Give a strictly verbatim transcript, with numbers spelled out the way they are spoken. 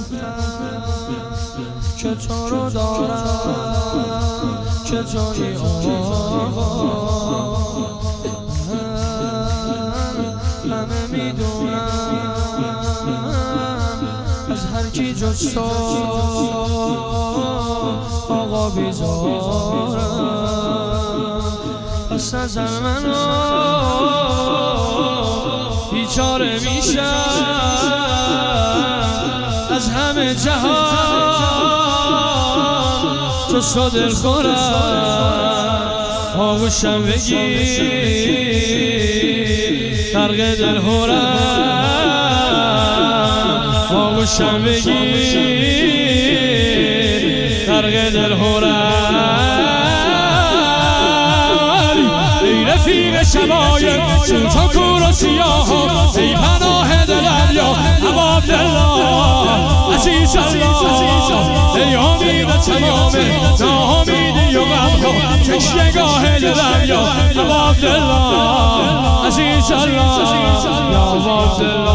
که تو رو دارم، که توی آقا. همه میدونم از هر کی جز تو آقا بیزارم. پس نظر منو بیچاره میشم از همه جهان جز تو دل خورم. آغوشم بگیر غرق دل هورم، آغوشم بگیر غرق دل هورم. ای رفیق شبایم چون تو کور و سیاه، ای پناه دلم یا ابا عبدالله عزیز الله. ای امید تمام ناامیدی و غمها، تشنگاه دلم یا ابا عبدالله عزیز الله یا ابا عبدالله.